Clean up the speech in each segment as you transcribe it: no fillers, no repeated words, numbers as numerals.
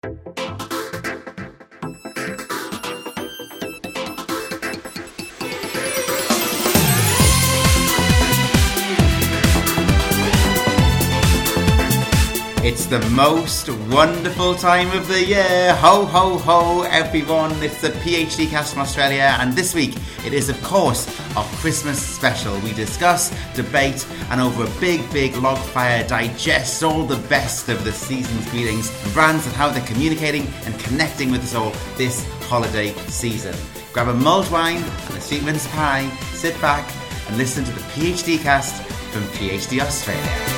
It's the most wonderful time of the year. Ho, ho, ho, everyone. It's the PhD cast from Australia, and this week it is, of course, our Christmas special. We discuss, debate, and over a big log fire digest all the best of the season's greetings and brands and how they're communicating and connecting with us all this holiday season. Grab a mulled wine and a sweet mince pie, sit back and listen to the PhD cast from PhD Australia.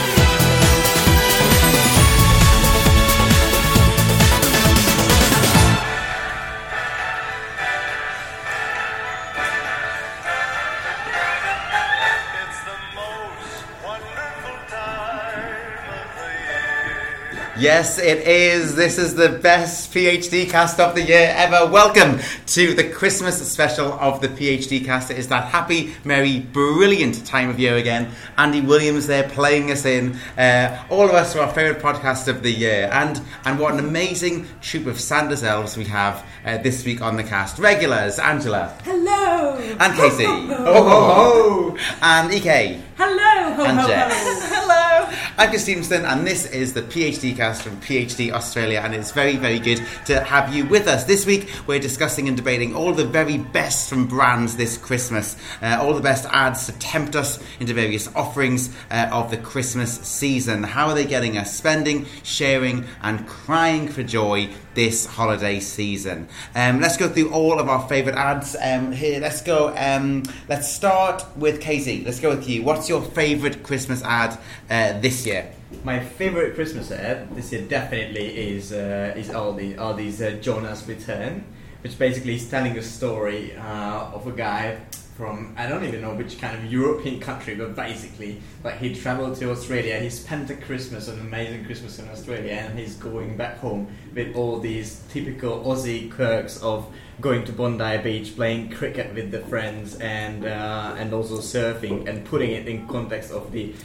Yes, it is. This is the best PhD cast of the year ever. Welcome to the Christmas special of the PhD cast. It is that happy, merry, brilliant time of year again. Andy Williams there playing us in. All of us are our favourite podcast of the year. And what an amazing troupe of Sanders elves we have this week on the cast. Regulars, Angela. Hello. And Casey. Ho, ho, ho. And EK. Hello. Ho, and ho, Jess. ho. Hello. I'm Christine Stevenson, and this is the PhD cast from PhD Australia, and it's very good to have you with us. This week we're discussing and debating all the very best from brands this Christmas, all the best ads to tempt us into various offerings of the Christmas season. How are they getting us spending, sharing and crying for joy this holiday season? Let's go through all of our favourite ads here. Let's go. Let's start with Casey. Let's go with you. What's your favourite Christmas ad this year? My favourite Christmas ad this year definitely is Aldi's Jonah's Return, which basically is telling a story of a guy from, I don't even know which kind of European country, but basically, like, he travelled to Australia, he spent an amazing Christmas in Australia, and he's going back home with all these typical Aussie quirks of going to Bondi Beach, playing cricket with the friends, and also surfing, and putting it in context of the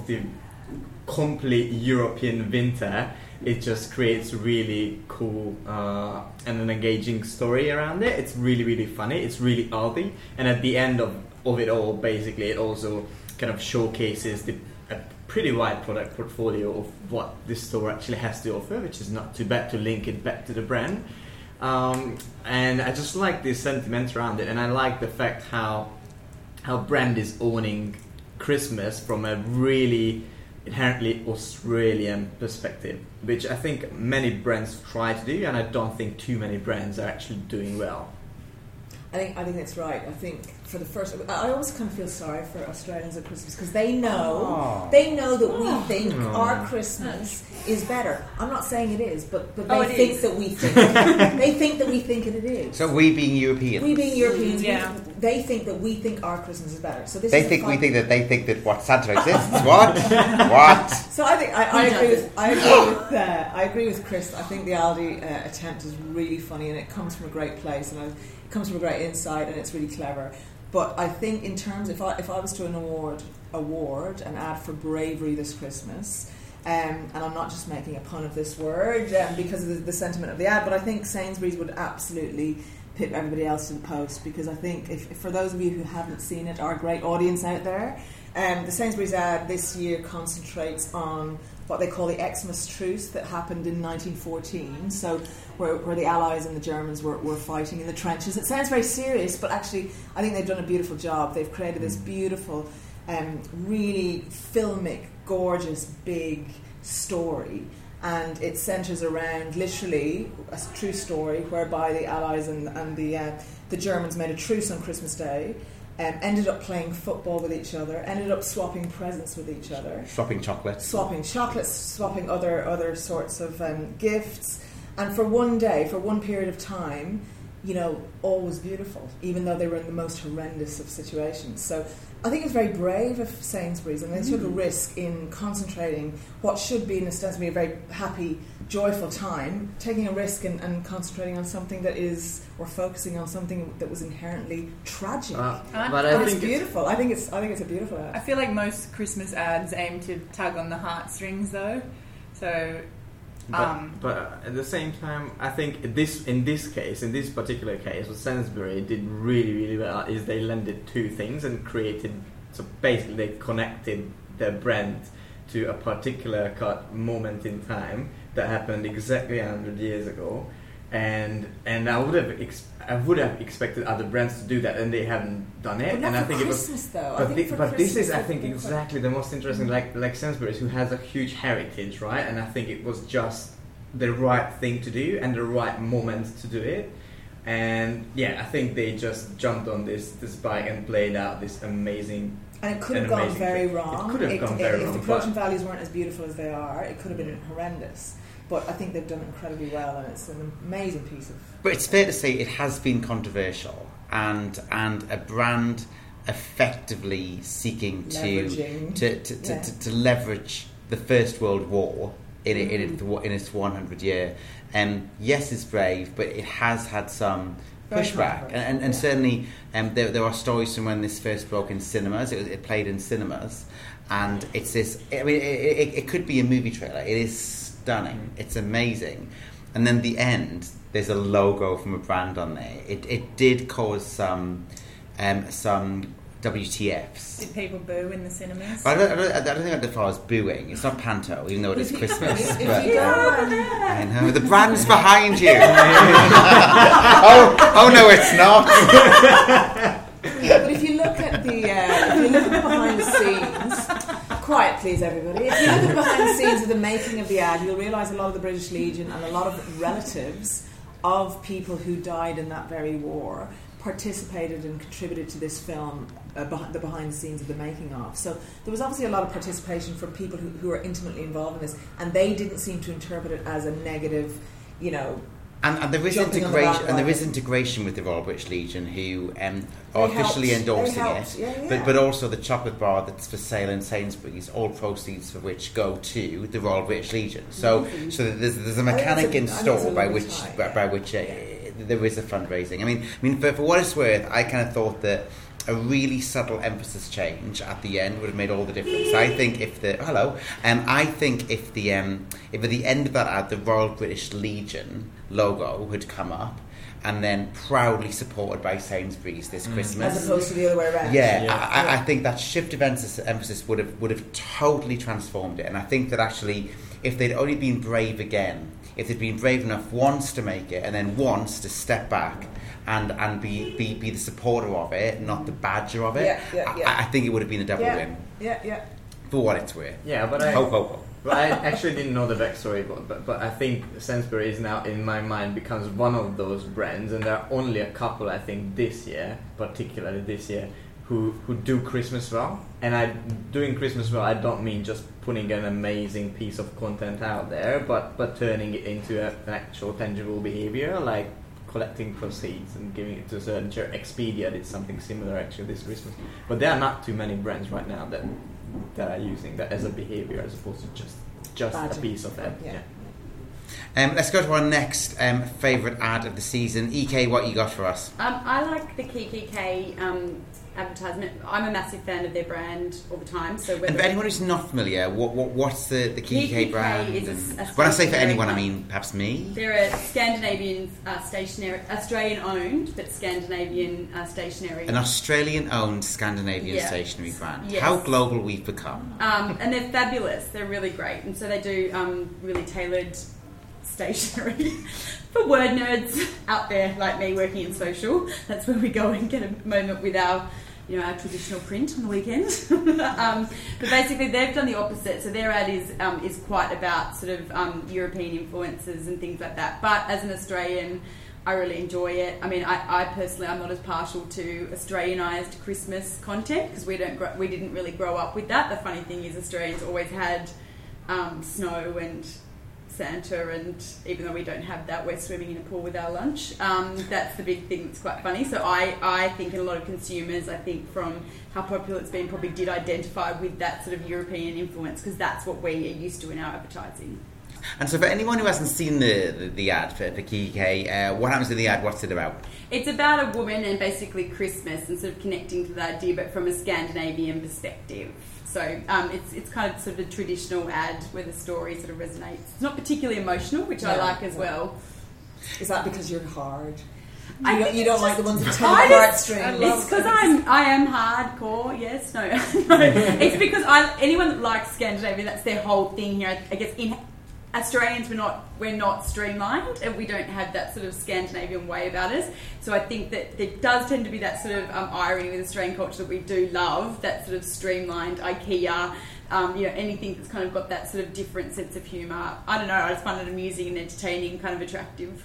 complete European winter. It just creates really cool and an engaging story around it. It's really funny. It's really Aldi, and at the end of it all, basically, it also kind of showcases a pretty wide product portfolio of what this store actually has to offer, which is not too bad to link it back to the brand. And I just like the sentiment around it, and I like the fact how brand is owning Christmas from a really inherently Australian perspective, which I think many brands try to do, and I don't think too many brands are actually doing well. I think that's right. I think for the first, I always kind of feel sorry for Australians at Christmas because they know that we think our Christmas is better. I'm not saying it is, but they think that we think they think that we think it is. So we being Europeans, yeah. They think that we think our Christmas is better. So this they is think we think that they think that what Santa exists. What? So I think I agree with Chris. I think the Aldi attempt is really funny, and it comes from a great place, and it comes from a great insight, and it's really clever. But I think in terms, if I was to award an ad for bravery this Christmas, and I'm not just making a pun of this word because of the sentiment of the ad, but I think Sainsbury's would absolutely pip everybody else to the post, because I think if for those of you who haven't seen it, our great audience out there, the Sainsbury's ad this year concentrates on what they call the Xmas Truce that happened in 1914, so where the Allies and the Germans were fighting in the trenches. It sounds very serious, but actually I think they've done a beautiful job. They've created this beautiful, really filmic, gorgeous, big story, and it centres around literally a true story whereby the Allies and the Germans made a truce on Christmas Day, ended up playing football with each other, ended up swapping presents with each other, swapping chocolates, swapping other sorts of gifts, and for one day, for one period of time, you know, all was beautiful, even though they were in the most horrendous of situations. So I think it's very brave of Sainsbury's, and they took a risk in concentrating what should be ostensibly a very happy, joyful time, taking a risk and concentrating on something that is, or focusing on something that was inherently tragic. But I think it's beautiful. I think it's a beautiful ad. I feel like most Christmas ads aim to tug on the heartstrings, though. So But at the same time, I think in this particular case, what Sainsbury did really, really well is they blended two things and created. So basically, they connected their brand to a particular moment in time that happened exactly 100 years ago, and I would have expected other brands to do that, and they haven't done it. But not and I for think Christmas, it was, though. but this is, I think, exactly the most interesting. Like Sainsbury's, who has a huge heritage, right? And I think it was just the right thing to do and the right moment to do it. And yeah, I think they just jumped on this bike and played out this amazing. And it could have gone very wrong. It could have gone very wrong. If the production values weren't as beautiful as they are, it could have been horrendous. But I think they've done incredibly well, and it's an amazing piece of... But it's fair to say it has been controversial, and a brand effectively seeking to leverage the First World War in its 100 year. Yes, it's brave, but it has had some pushback, and certainly there are stories from when this first broke in cinemas. It played in cinemas, and it's this. I mean, it could be a movie trailer. It is stunning. It's amazing, and then the end. There's a logo from a brand on there. It did cause some WTFs. Did people boo in the cinemas? But I don't think as far as booing. It's not panto, even though it is Christmas. I know the brand's behind you. oh no, it's not. But if you look at the behind the scenes, quiet please everybody. If you look at the behind the scenes of the making of the ad, you'll realise a lot of the British Legion and a lot of relatives of people who died in that very war participated and contributed to this film, the behind the scenes of the making of. So there was obviously a lot of participation from people who are intimately involved in this, and they didn't seem to interpret it as a negative, you know. And there is integration with the Royal British Legion, who are officially endorsing it. But also the chocolate bar that's for sale in Sainsbury's, all proceeds for which go to the Royal British Legion. So there's a mechanic in store by which there is a fundraising. I mean, for what it's worth, I kind of thought that a really subtle emphasis change at the end would have made all the difference. I think if at the end of that ad, the Royal British Legion logo had come up, and then proudly supported by Sainsbury's this Christmas, as opposed to the other way around. I think that shift of emphasis would have totally transformed it. And I think that actually, if they'd only been brave again, if they'd been brave enough once to make it, and then once to step back and be the supporter of it, not the badger of it, I think it would have been a double win. Yeah. For what it's worth. Yeah, but I actually didn't know the backstory, but I think Sainsbury is now, in my mind, becomes one of those brands, and there are only a couple, I think, particularly this year, who do Christmas well. And doing Christmas well, I don't mean just putting an amazing piece of content out there, but turning it into an actual tangible behavior, like collecting proceeds and giving it to a certain charity. Expedia did something similar actually this Christmas. But there are not too many brands right now that are using that as a behavior as opposed to just a piece of it. Yeah. Let's go to our next favourite ad of the season. EK, what you got for us? I like the KKK advertisement. I'm a massive fan of their brand all the time. So and for anyone who's not familiar, what's the KKK brand? When I say for anyone, I mean perhaps me. They're a Scandinavian stationery, Australian-owned, but Scandinavian stationery. An Australian-owned Scandinavian stationery brand. Yes. How global we've become. And they're fabulous. They're really great. And so they do really tailored stationery for word nerds out there like me working in social. That's where we go and get a moment with our traditional print on the weekend. But basically they've done the opposite. So their ad is quite about sort of European influences and things like that. But as an Australian, I really enjoy it. I mean, I personally, I'm not as partial to Australianised Christmas content because we didn't really grow up with that. The funny thing is Australians always had snow and Santa, and even though we don't have that, we're swimming in a pool with our lunch. That's the big thing that's quite funny. So I think, and a lot of consumers, I think from how popular it's been, probably did identify with that sort of European influence because that's what we are used to in our advertising. And so for anyone who hasn't seen the ad for Kikki K, what happens in the ad? What's it about? It's about a woman and basically Christmas and sort of connecting to the idea, but from a Scandinavian perspective. So it's kind of sort of a traditional ad where the story sort of resonates. It's not particularly emotional, which I like as well. Is that because you're hard? You don't like the ones that tell the heartstrings? It's because I am hardcore. Yes, no. It's because anyone that likes Scandinavia, that's their whole thing here. I guess in Australians, we're not streamlined, and we don't have that sort of Scandinavian way about us. So I think that there does tend to be that sort of irony with Australian culture that we do love, that sort of streamlined IKEA. Anything that's kind of got that sort of different sense of humour. I don't know. I just find it amusing and entertaining, kind of attractive.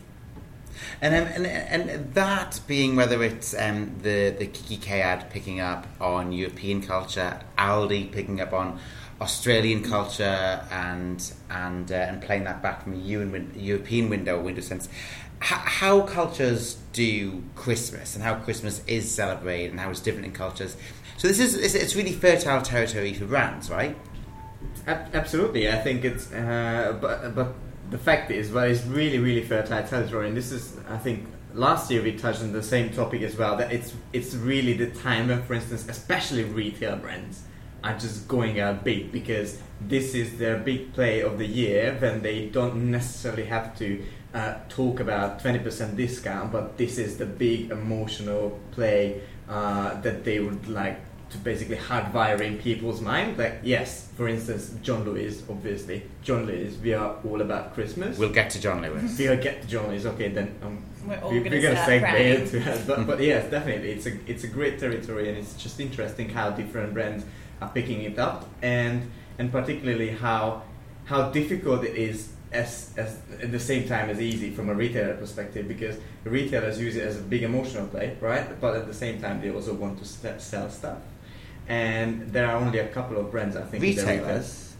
And that being whether it's the Kikki K ad picking up on European culture, Aldi picking up on Australian culture, and playing that back from a European window sense. How cultures do Christmas and how Christmas is celebrated and how it's different in cultures. So it's really fertile territory for brands, right? Absolutely, I think it's but the fact is, it's really, really fertile territory, and this is, I think, last year we touched on the same topic as well, that it's really the time when, for instance, especially retail brands are just going out big, because this is their big play of the year when they don't necessarily have to talk about 20% discount, but this is the big emotional play that they would like to basically hardwire in people's mind. Like, yes, for instance, John Lewis, obviously. John Lewis, we are all about Christmas. We'll get to John Lewis. We'll get to John Lewis. Okay, then we're going to say Bayer to us. But yes, definitely, it's a great territory, and it's just interesting how different brands are picking it up, and particularly how difficult it is as at the same time as easy from a retailer perspective, because the retailers use it as a big emotional play, right? But at the same time, they also want to sell stuff. And there are only a couple of brands, I think. Retailers?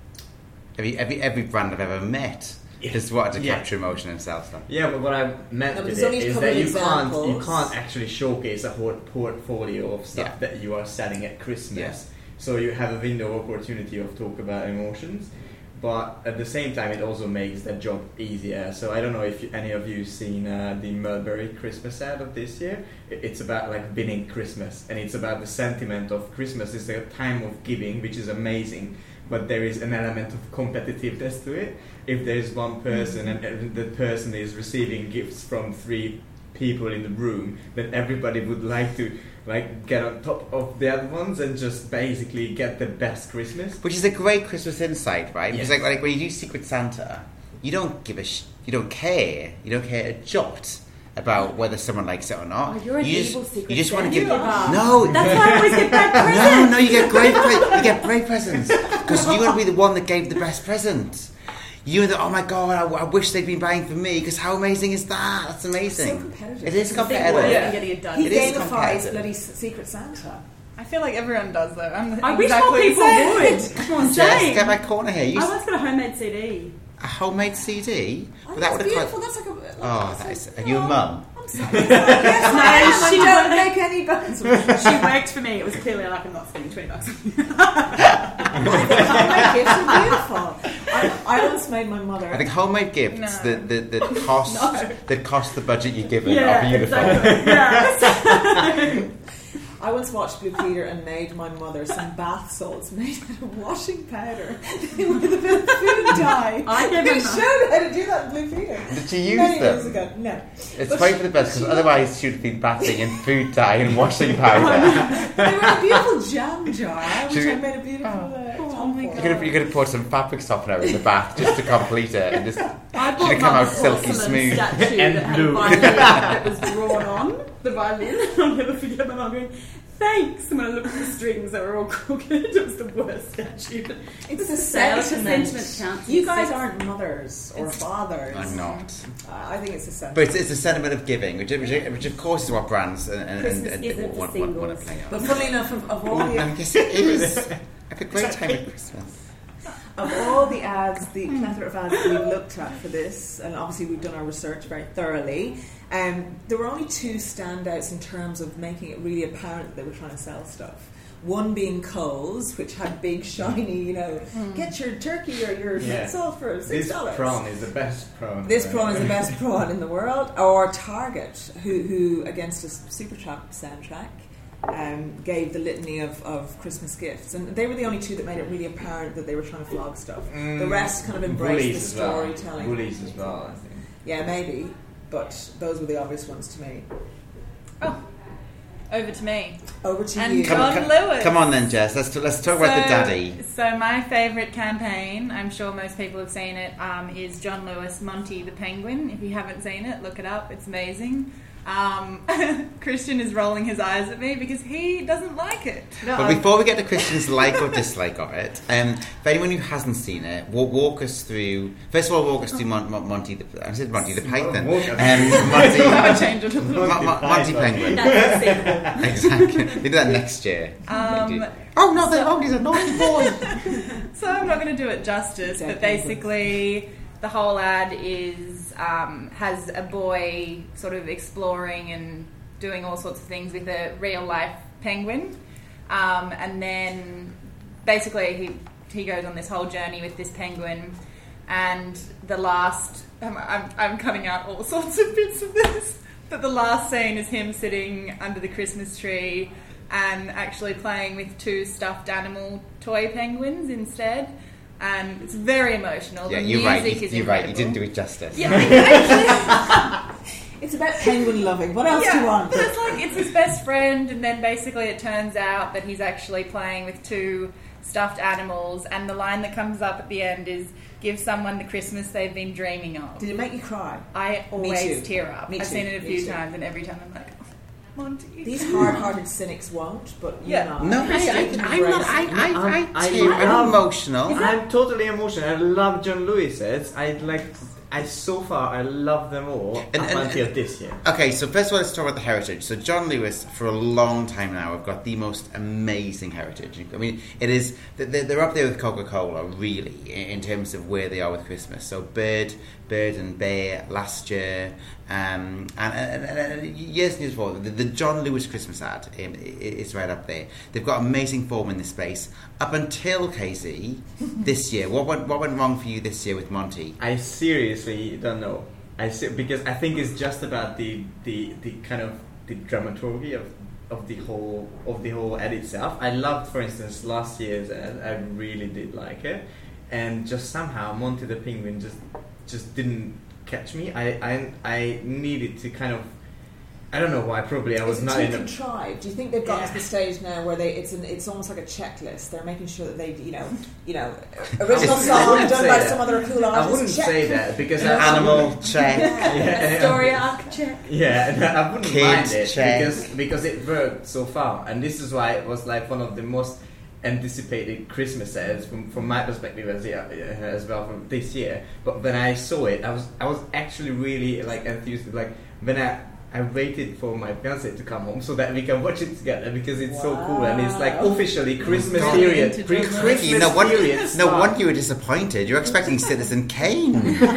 Every brand I've ever met has wanted to capture emotion and sell stuff. Yeah, but what I meant with it is that you can't actually showcase a whole portfolio of stuff that you are selling at Christmas. Yeah. So you have a window of opportunity of talk about emotions. But at the same time, it also makes that job easier. So I don't know if any of you seen the Mulberry Christmas ad of this year. It's about like winning Christmas, and it's about the sentiment of Christmas is a time of giving, which is amazing. But there is an element of competitiveness to it. If there's one person and the person is receiving gifts from 3 people in the room, then everybody would like to get on top of the other ones and just basically get the best Christmas. Which is a great Christmas insight, right? Yes. Because like when you do Secret Santa, you don't care a jot about whether someone likes it or not. Oh, you're an evil Secret You just Santa. want to give No, that's why I always get bad presents. No, you get great presents because you want to be the one that gave the best present. You and oh my god, I wish they'd been buying for me, because how amazing is that? That's amazing. It's so competitive. It is competitive. Yeah. Getting it done. He It is gamifies competitive. bloody Secret Santa. I feel like everyone does though. I wish more people would. Come on, Jess, Jane. get my corner here. I once got a homemade CD. A homemade CD? Oh, But that's would have beautiful. That's like a... Oh, that is... Are you a mum? I'm sorry. Yes, No, she she don't don't make any buttons. She worked for me. It was clearly like I'm not spending $20. Homemade gifts are beautiful. I once made my mother... I think homemade gifts that cost the budget you're given Yeah, are beautiful. exactly. Yeah. I once watched Blue Peter and made my mother some bath salts made out of washing powder with a bit of food dye. I gave They her showed how to do that in Blue Peter. Did she use Many them? years ago. No. It's But probably for the best, because otherwise she would have been bathing in food dye and washing powder. They were a beautiful jam jar, which Should I we- made a beautiful Oh my top God. for. You could have poured some fabric softener in the bath just to complete it, and just I should bought have come out Mum's silky porcelain smooth. statue And that had blue. a violin that was drawn on the violin. I'll never forget my mum going, thanks. And when I looked at the strings, they were all crooked. It was the worst statue. But It's a sales sentiment. sentiment counts. You guys aren't mothers or fathers. I'm not. I think it's a sentiment. But it's a sentiment of giving, which of course is what brands Christmas isn't for want to singles. play But on. funnily enough, of all the Yes, it is. Like a great time at Christmas. Of all the ads, the plethora of ads that we've looked at for this, and obviously we've done our research very thoroughly, there were only 2 standouts in terms of making it really apparent that they were trying to sell stuff. One being Coles, which had big, shiny, get your turkey or your salt for $6. This prawn is the best prawn. This prawn is the best prawn in the world. Or Target, who against a Supertramp soundtrack, gave the litany of Christmas gifts, and they were the only two that made it really apparent that they were trying to flog stuff. The rest kind of embraced the storytelling. Bullies as well, I think. Yeah, maybe, but those were the obvious ones to me. Oh, over to me. Over to and you. John Lewis. Come on then, Jess. Let's talk about the daddy. So my favourite campaign, I'm sure most people have seen it, is John Lewis, Monty the Penguin. If you haven't seen it, look it up. It's amazing. Christian is rolling his eyes at me because he doesn't like it. No, but before we get to Christian's like or dislike of it, for anyone who hasn't seen it, walk us through. First of all, walk us through Monty the Python. Monty Penguin. Exactly. They do that next year. Oh no, they're wrong. He's a naughty boy. So I'm not going to do it justice, but basically the whole ad is has a boy sort of exploring and doing all sorts of things with a real life penguin, and then basically he goes on this whole journey with this penguin, and the last I'm cutting out all sorts of bits of this, but the last scene is him sitting under the Christmas tree and actually playing with two stuffed animal toy penguins instead. And it's very emotional. Yeah, the you're music right. is You're incredible. right. You didn't do it justice. Yeah, actually, it's about penguin loving. What else do you want? But it's his best friend, and then basically it turns out that he's actually playing with two stuffed animals, and the line that comes up at the end is, "Give someone the Christmas they've been dreaming of." Did it make you cry? I always tear up. Me I've too. seen it a few times, and every time I'm like, Monty. These hard-hearted cynics won't, but you know. No, I'm emotional. I'm totally emotional. I love John Lewis's. So far I love them all until this year. Okay, so first of all, let's talk about the heritage. So John Lewis, for a long time now, have got the most amazing heritage. I mean, it is they're up there with Coca-Cola, really, in terms of where they are with Christmas. So Bird and Bear last year, and years and years before. The John Lewis Christmas ad is right up there. They've got amazing form in this space. Up until, Casey, this year, what went wrong for you this year with Monty? I seriously don't know. Because I think it's just about the kind of the dramaturgy of the whole ad itself. I loved, for instance, last year's ad. I really did like it, and just somehow Monty the Penguin just didn't catch me. I needed to kind of, I don't know why. Probably I was not in a contrived. Do you think they've gotten to the stage now where it's almost like a checklist? They're making sure that they original song done by some other cool artist. I wouldn't say that because Animal check. Story arc check. Yeah, I wouldn't Kids mind it check. because it worked so far, and this is why it was like one of the most anticipated Christmas ads from my perspective as well from this year. But when I saw it, I was actually really enthused. Like when I waited for my fiance to come home so that we can watch it together because it's so cool and it's officially Christmas period. Ricky, no wonder you were disappointed. You're expecting Citizen Kane.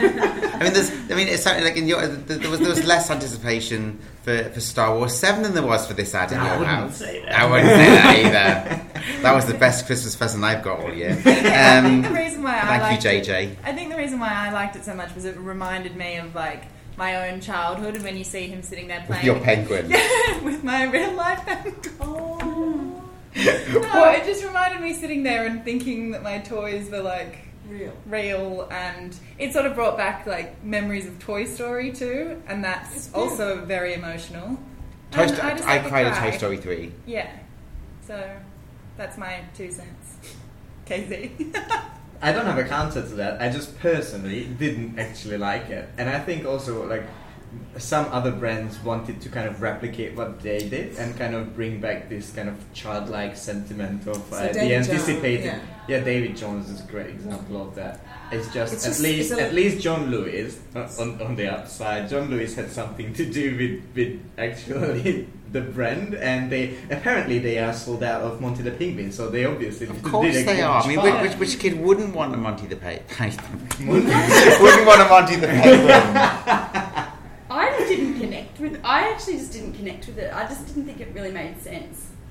It sounded like there was less anticipation for Star Wars 7 than there was for this ad in your house. I wouldn't say that either. That was the best Christmas present I've got all year. I think the reason why thank you, JJ. I think the reason why I liked it so much was it reminded me of my own childhood, and when you see him sitting there playing with your penguin. With my real life penguin. Oh. No, it just reminded me sitting there and thinking that my toys were real, and it sort of brought back memories of Toy Story too, and that's also very emotional. I cried at Toy Story 3. Yeah, so that's my 2 cents. KZ. I don't have a counter to that. I just personally didn't actually like it, and I think also some other brands wanted to kind of replicate what they did and kind of bring back this kind of childlike sentiment of the anticipated. David Jones is a great example of that. At least John Lewis on the upside. John Lewis had something to do with actually the brand, and they are sold out of Monty the Penguin, so they obviously of course did they are. I mean, which kid wouldn't want a Monty the Penguin? Wouldn't want a Monty the Penguin. I actually just didn't connect with it. I just didn't think it really made sense.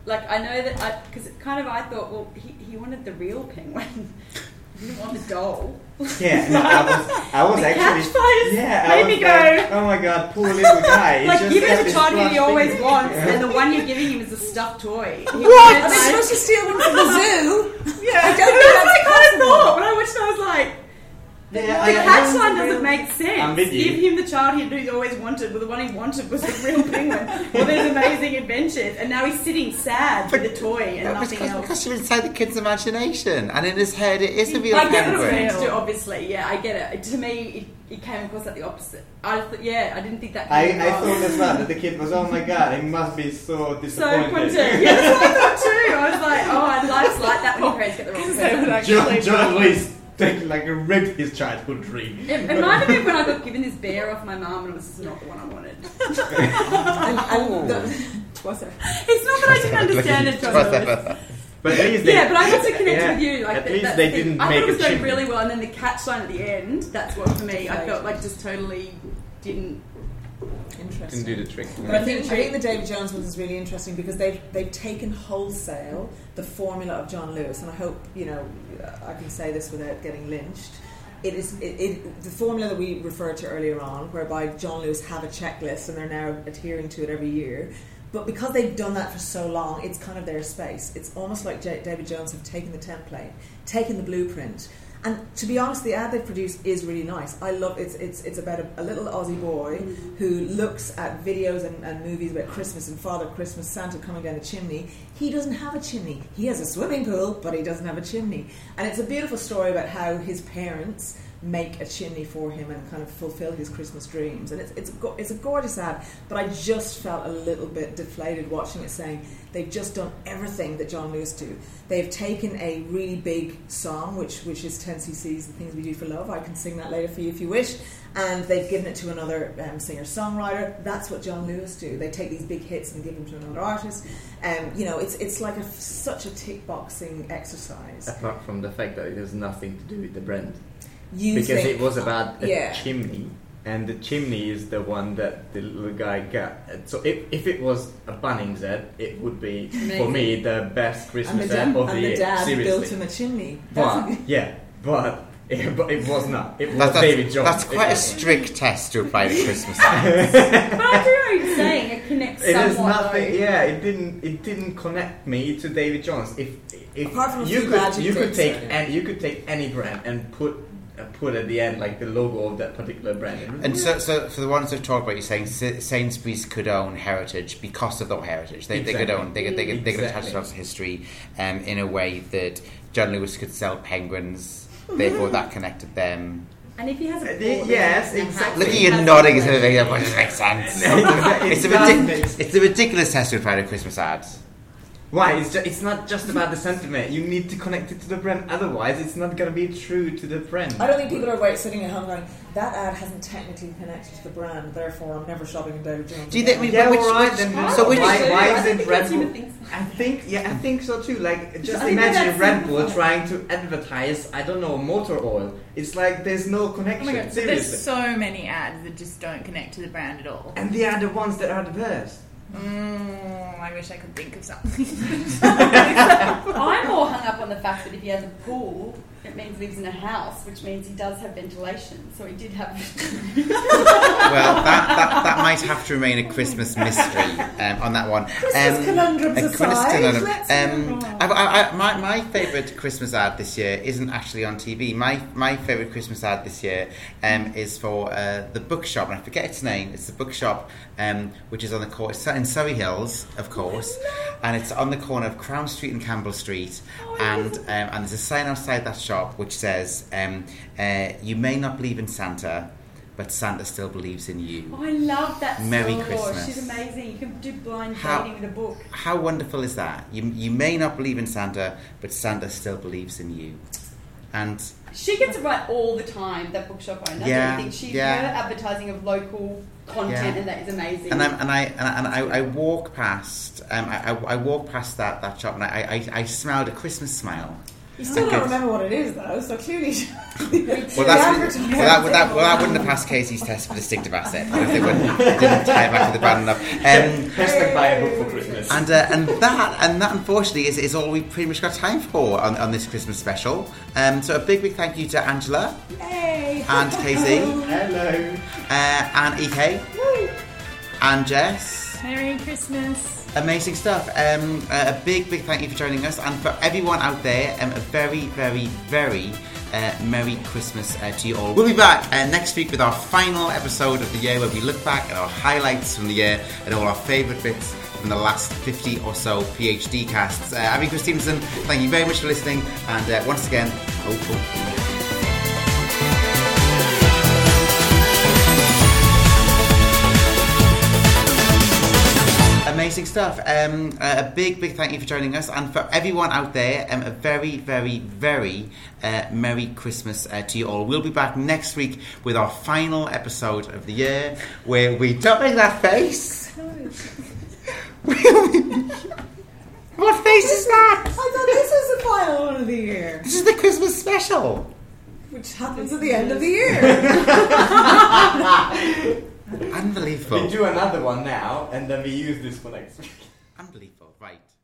like I know that because I thought, well, he wanted the real penguin. He didn't want the doll. Yeah, no, I was the actually. catchphrase Yeah, made me go. Like, oh my god, poor little guy. Like, give him the child who he always wants, and the one you're giving him is a stuffed toy. What? Are they supposed to steal one from the zoo? Yeah, I don't think that's what I that's kind of possible. thought when I watched it. I was like, the catchline doesn't make I'm sense. with you. Give him the child he always wanted, but the one he wanted was the real penguin. Well, there's amazing adventures, and now he's sitting sad with a toy and nothing else. Because you're inside the kid's imagination, and in his head it is a real I get what it's penguin. meant to do, obviously. Yeah, I get it. To me, it came across like the opposite. I didn't think that. I thought as well that the kid was, oh my god, he must be so disappointed. So content. Yeah, that's what I thought too. I was like, oh, life's like that when parents get the wrong person. John Lewis ripped his childhood dream. It reminded me of when I got given this bear off my mum and it was just not the one I wanted. Was it? It's not that I didn't understand it, John Lewis. But at least they, Yeah, but I also connected with you. Like, at least that's they the thing. didn't I thought make it was a going chimney. really well, and then the catchline at the end, that's what for me, I felt like just totally didn't. Interesting. Didn't do the trick. But I think the David Jones one is really interesting because they've taken wholesale the formula of John Lewis, and I hope I can say this without getting lynched. It is the formula that we referred to earlier on, whereby John Lewis have a checklist and they're now adhering to it every year. But because they've done that for so long, it's kind of their space. It's almost like David Jones have taken the template, taken the blueprint. And to be honest, the ad they've produced is really nice. I love it. It's about a little Aussie boy who looks at videos and movies about Christmas and Father Christmas, Santa coming down the chimney. He doesn't have a chimney. He has a swimming pool, but he doesn't have a chimney. And it's a beautiful story about how his parents make a chimney for him and kind of fulfill his Christmas dreams. And it's a gorgeous ad, but I just felt a little bit deflated watching it, saying they've just done everything that John Lewis do. They've taken a really big song, which is 10cc's The Things We Do for Love. I can sing that later for you if you wish. And they've given it to another singer-songwriter. That's what John Lewis do. They take these big hits and give them to another artist. It's like such a tick-boxing exercise. Apart from the fact that it has nothing to do with the brand. You Because think, it was about a yeah. chimney, and the chimney is the one that the little guy got. So if it was a Bunnings ad, it would be, for me, the best Christmas ad of the year. And the dad Seriously. built him a chimney. But it was not. It was David Jones. That's quite a strict test to apply to Christmas. But I do know what you're saying. It connects It is somewhat. nothing. Though. Yeah, it didn't connect me to David Jones. If Apart from a you few could magic you could tricks, take yeah. and you could take any brand and put at the end like the logo of that particular brand. And so for the ones that talk about, you're saying Sainsbury's could own heritage because of their heritage. They could own, they could attach themselves to history in a way that John Lewis could sell penguins. Therefore, that connected them. And if he has a yes, exactly. Look at you nodding as if that doesn't make sense. It's a ridiculous test to apply to Christmas ads. Why? It's not just about the sentiment. You need to connect it to the brand. Otherwise, it's not going to be true to the brand. I don't think people are sitting at home going, that ad hasn't technically connected to the brand, therefore I'm never shopping in David Jones. Do you think? Yeah, which, all right. which, Then so which, why I is think it that's Red Bull? human things. I think so too. Like, just I think imagine that's Red Bull simple. trying to advertise, I don't know, motor oil. It's like there's no Oh connection. my god, so seriously. there's so many ads that just don't connect to the brand at all. And they are the ones that are the best. I wish I could think of something. I'm more hung up on the fact that if he has a pool, it means he lives in a house, which means he does have ventilation. So he did have. well, that might have to remain a Christmas mystery on that one. Christmas conundrums aside, my favourite Christmas ad this year isn't actually on TV. My favourite Christmas ad this year is for the bookshop, and I forget its name. It's the bookshop which is on the corner. It's in Surrey Hills, of course, and it's on the corner of Crown Street and Campbell Street. And there's a sign outside that shop which says, "You may not believe in Santa, but Santa still believes in you." Oh, I love that. Merry store. Christmas. She's amazing. You can do blind How- dating with a book. How wonderful is that? You may not believe in Santa, but Santa still believes in you. And She gets it right all the time. That bookshop owner. Yeah, I think she's yeah. her advertising of local content, Yeah. and that is amazing. And I walk past I walk past that shop, and I smelled a Christmas smile. You still don't remember what it is, though, so clearly... that wouldn't have passed Casey's test for distinctive asset. If they didn't tie it back to the brand enough. Hashtag buy a book for Christmas. And that unfortunately is all we've pretty much got time for on this Christmas special. So a big thank you to Angela. Yay! And Casey. Hello. And EK. Woo. And Jess. Merry Christmas. Amazing stuff. A big thank you for joining us, and for everyone out there, a very Merry Christmas to you all. We'll be back next week with our final episode of the year, where we look back at our highlights from the year and all our favourite bits from the last 50 or so PhD casts. I'm Chris Stevenson. Thank you very much for listening, and once again, ho. Amazing stuff. A big thank you for joining us, and for everyone out there, a very Merry Christmas to you all. We'll be back next week with our final episode of the year, where we don't make that face. What face is that? I thought this was the final one of the year. This is the Christmas special, which happens at the end of the year. Unbelievable. We do another one now, and then we use this for next week. Unbelievable, right.